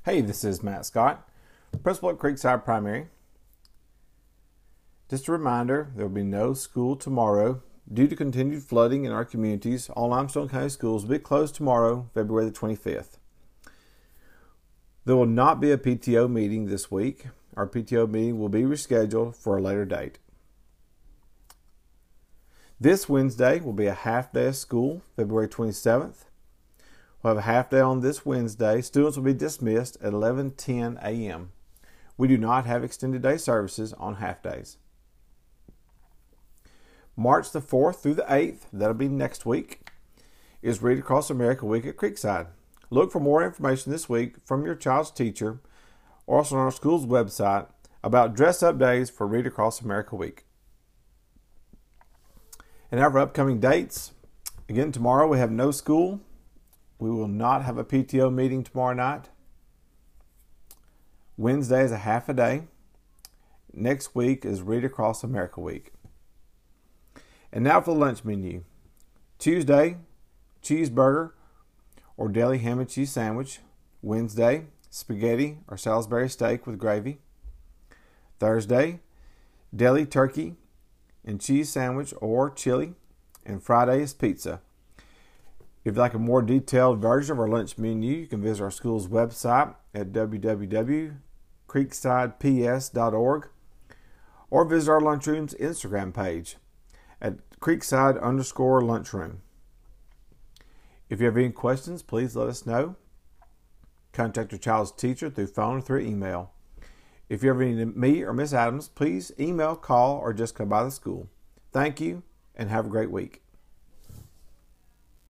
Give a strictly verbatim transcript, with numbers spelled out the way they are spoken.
Hey, this is Matt Scott, principal at Creekside Primary. Just a reminder, there will be no school tomorrow due to continued flooding in our communities. All Limestone County schools will be closed tomorrow, February the twenty-fifth. There will not be a P T O meeting this week. Our P T O meeting will be rescheduled for a later date. This Wednesday will be a half day of school, February twenty-seventh. We'll have a half day on this Wednesday. Students will be dismissed at eleven ten a.m. We do not have extended day services on half days. March the fourth through the eighth, that'll be next week, is Read Across America Week at Creekside. Look for more information this week from your child's teacher or also on our school's website about dress-up days for Read Across America Week. And our upcoming dates, again, tomorrow we have no school. We will not have a P T O meeting tomorrow night. Wednesday is a half a day. Next week is Read Across America Week. And now for the lunch menu. Tuesday, cheeseburger or deli ham and cheese sandwich. Wednesday, spaghetti or Salisbury steak with gravy. Thursday, deli turkey and cheese sandwich or chili. And Friday is pizza. If you'd like a more detailed version of our lunch menu, you can visit our school's website at w w w dot creekside p s dot org or visit our lunchroom's Instagram page at creekside underscore lunchroom. If you have any questions, please let us know. Contact your child's teacher through phone or through email. If you ever need me or Miss Adams, please email, call, or just come by the school. Thank you and have a great week.